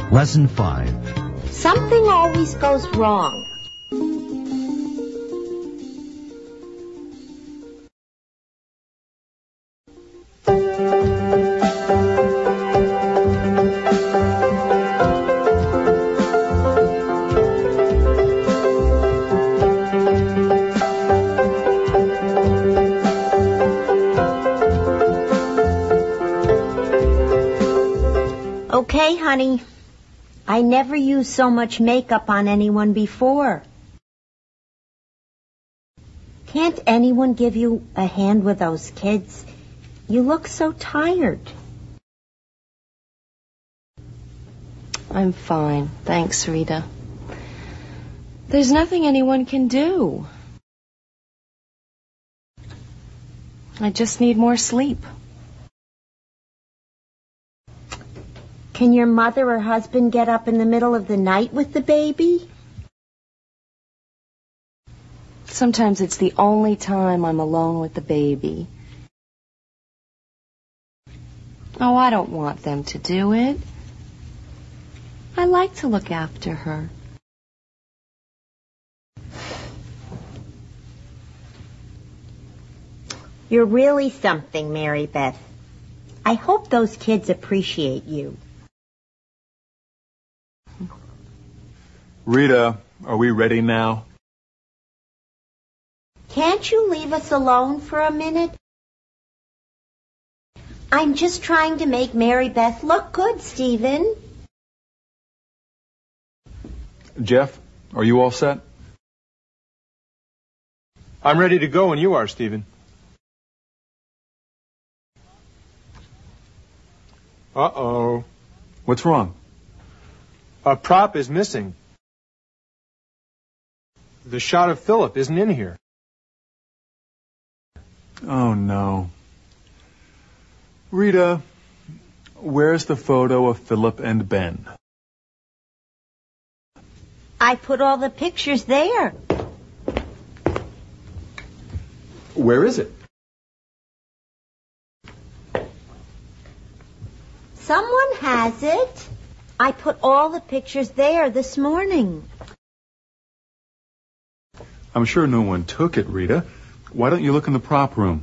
Lesson 5. Something always goes wrong. Okay, honey. I never used so much makeup on anyone before. Can't anyone give you a hand with those kids? You look so tired. I'm fine. Thanks, Rita. There's nothing anyone can do. I just need more sleep. Can your mother or husband get up in the middle of the night with the baby? Sometimes it's the only time I'm alone with the baby. Oh, I don't want them to do it. I like to look after her. You're really something, Mary Beth. I hope those kids appreciate you. Rita, are we ready now? Can't you leave us alone for a minute? I'm just trying to make Mary Beth look good, Stephen. Jeff, are you all set? I'm ready to go when you are, Stephen. Uh-oh. What's wrong? A prop is missing. The shot of Philip isn't in here. Oh, no. Rita, where's the photo of Philip and Ben? I put all the pictures there. Where is it? Someone has it. I put all the pictures there this morning. I'm sure no one took it, Rita. Why don't you look in the prop room?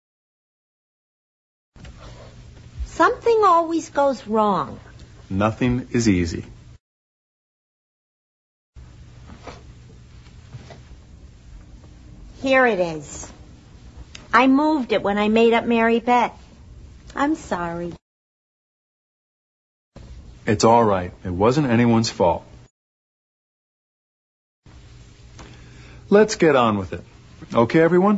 Something always goes wrong. Nothing is easy. Here it is. I moved it when I made up Mary Beth. I'm sorry. It's all right. It wasn't anyone's fault. Let's get on with it. Okay, everyone?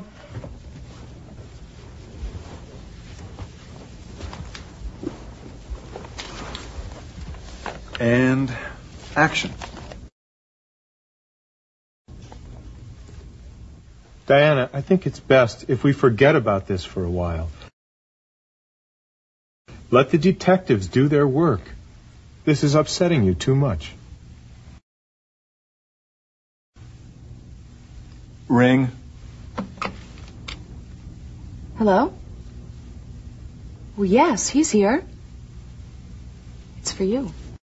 And action. Diana, I think it's best if we forget about this for a while. Let the detectives do their work. This is upsetting you too much. Ring. Hello? Well, yes, he's here. It's for you.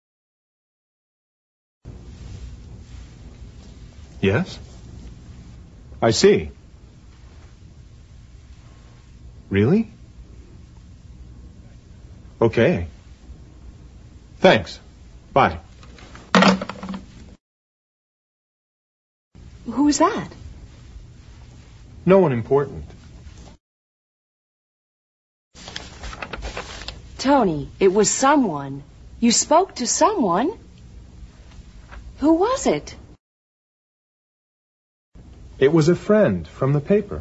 Yes? I see. Really? Okay. Thanks. Bye. Who's that? No one important. Tony, it was someone. You spoke to someone. Who was it? It was a friend from the paper.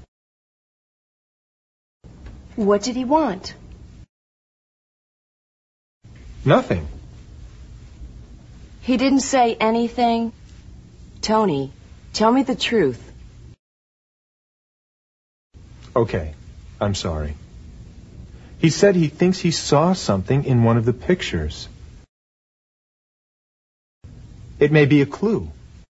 What did he want? Nothing. He didn't say anything? Tony, tell me the truth. Okay, I'm sorry. He said he thinks he saw something in one of the pictures. It may be a clue.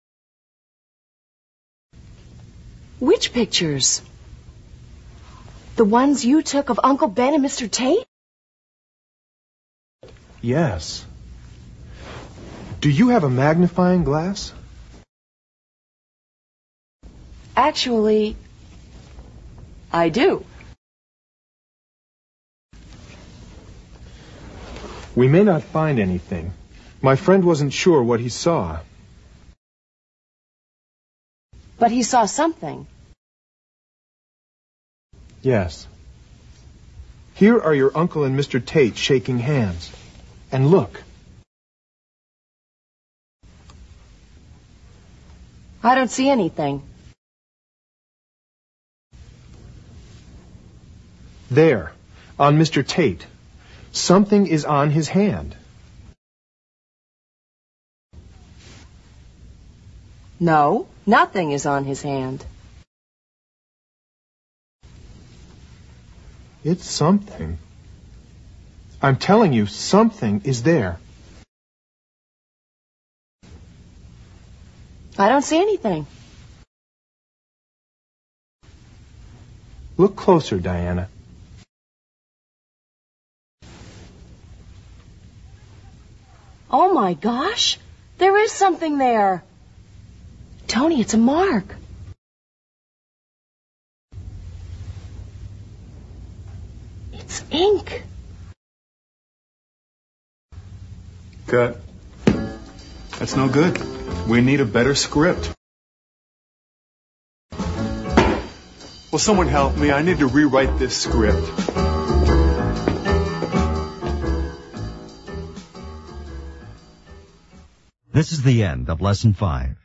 Which pictures? The ones you took of Uncle Ben and Mr. Tate? Yes. Do you have a magnifying glass? Actually, I do. We may not find anything. My friend wasn't sure what he saw. But he saw something. Yes. Here are your uncle and Mr. Tate shaking hands. And look. I don't see anything. There, on Mr. Tate. Something is on his hand. No, nothing is on his hand. It's something. I'm telling you, something is there. I don't see anything. Look closer, Diana. Oh my gosh, there is something there. Tony, it's a mark. It's ink. Cut. That's no good. We need a better script. Will someone help me? I need to rewrite this script. This is the end of Lesson 5.